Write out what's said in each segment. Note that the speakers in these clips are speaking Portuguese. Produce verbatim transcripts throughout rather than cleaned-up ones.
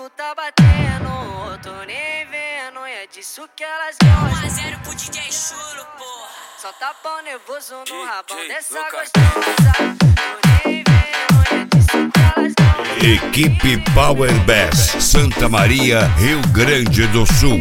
Chulo tá batendo, tô nem vendo, é disso que elas gostam. um a zero pro D J Chulo, porra. Só tá pau nervoso no rabão dessa gostosa. Tô nem vendo, é disso que elas gostam. Equipe Power Bass, Santa Maria, Rio Grande do Sul.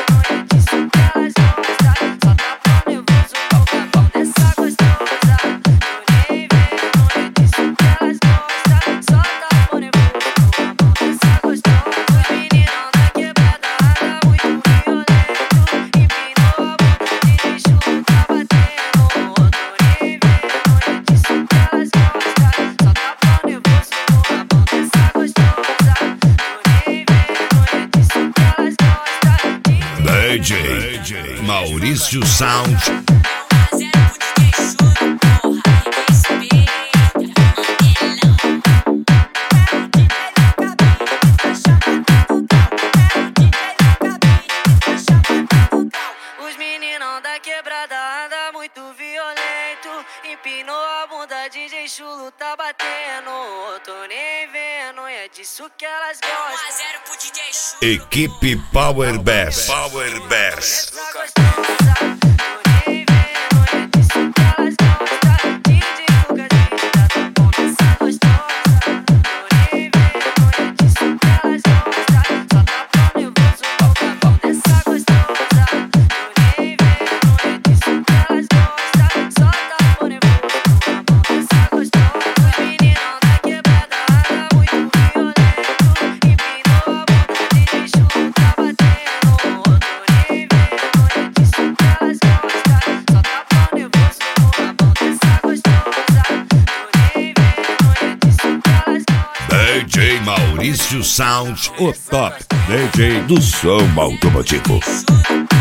D J Maurício Sound. Os meninão da quebrada anda muito violento. Empinou a bunda, D J Chulo tá batendo. Tô nem vendo, é disso que elas gostam. um a zero pro D J Chulo. Equipe Power Bass. Power Bass. D J Maurício Sound, o top D J do som automotivo.